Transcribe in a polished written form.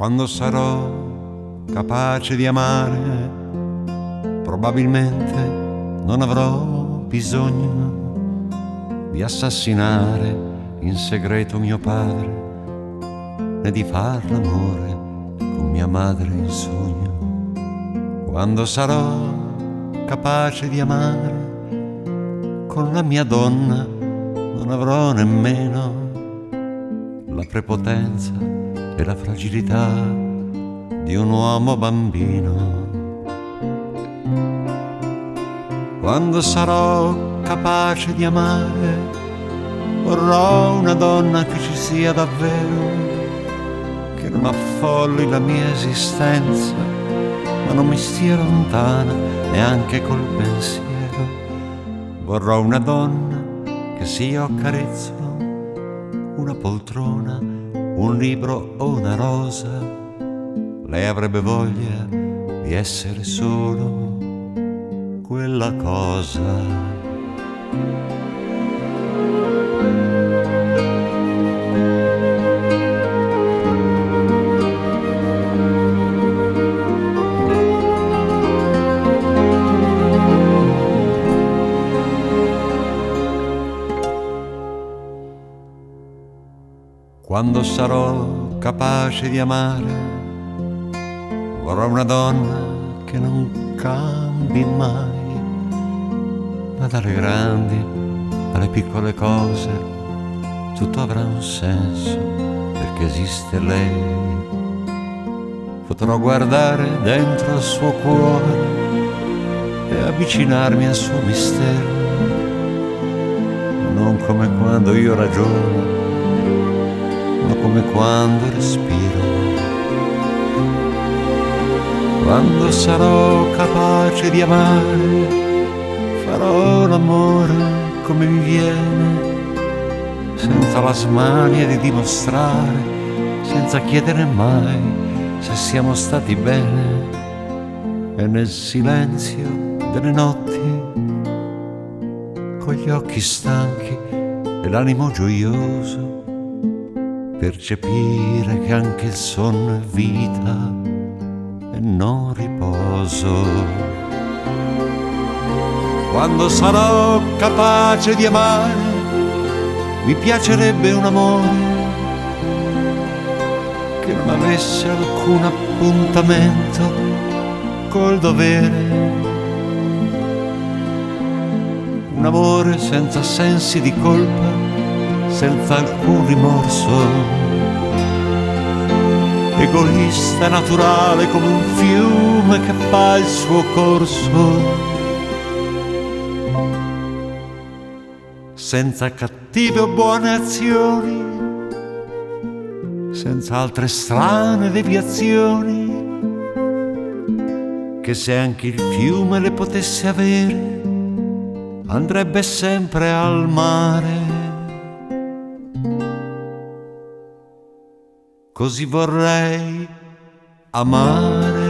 Quando sarò capace di amare, probabilmente non avrò bisogno di assassinare in segreto mio padre, né di far l'amore con mia madre in sogno. Quando sarò capace di amare, con la mia donna non avrò nemmeno la prepotenza e la fragilità di un uomo bambino. Quando sarò capace di amare, vorrò una donna che ci sia davvero, che non affolli la mia esistenza, ma non mi stia lontana neanche col pensiero. Vorrò una donna che se io accarezzo una poltrona, un libro o una rosa, lei avrebbe voglia di essere solo quella cosa. Quando sarò capace di amare, vorrò una donna che non cambi mai, ma dalle grandi alle piccole cose tutto avrà un senso, perché esiste lei. Potrò guardare dentro il suo cuore e avvicinarmi al suo mistero, non come quando io ragiono, ma come quando respiro. Quando sarò capace di amare, farò l'amore come mi viene, senza la smania di dimostrare, senza chiedere mai se siamo stati bene. E nel silenzio delle notti, con gli occhi stanchi e l'animo gioioso, percepire che anche il sonno è vita e non riposo. Quando sarò capace di amare, mi piacerebbe un amore che non avesse alcun appuntamento col dovere, un amore senza sensi di colpa, senza alcun rimorso, egoista e naturale come un fiume che fa il suo corso, senza cattive o buone azioni, senza altre strane deviazioni, che se anche il fiume le potesse avere, andrebbe sempre al mare. Così vorrei amare.